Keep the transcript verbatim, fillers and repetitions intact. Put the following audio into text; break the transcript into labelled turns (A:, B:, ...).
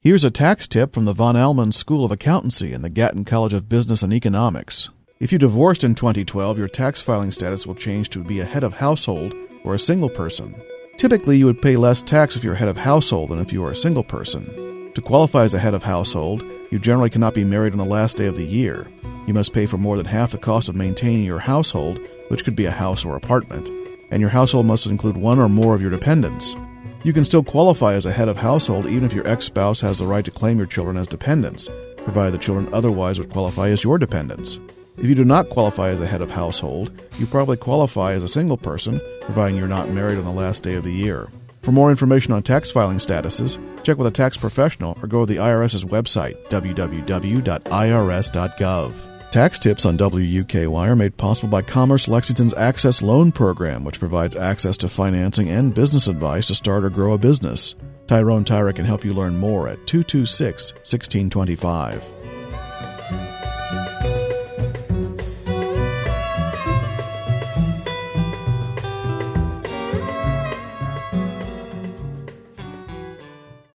A: Here's a tax tip from the Von Allman School of Accountancy and the Gatton College of Business and Economics. If you divorced in twenty twelve, your tax filing status will change to be a head of household or a single person. Typically, you would pay less tax if you're head of household than if you are a single person. To qualify as a head of household, you generally cannot be married on the last day of the year. You must pay for more than half the cost of maintaining your household, which could be a house or apartment, and your household must include one or more of your dependents. You can still qualify as a head of household even if your ex-spouse has the right to claim your children as dependents, provided the children otherwise would qualify as your dependents. If you do not qualify as a head of household, you probably qualify as a single person, providing you're not married on the last day of the year. For more information on tax filing statuses, check with a tax professional or go to the IRS's website, w w w dot i r s dot gov. Tax tips on W U K Y are made possible by Commerce Lexington's Access Loan Program, which provides access to financing and business advice to start or grow a business. Tyrone Tyra can help you learn more at two two six, one six two five.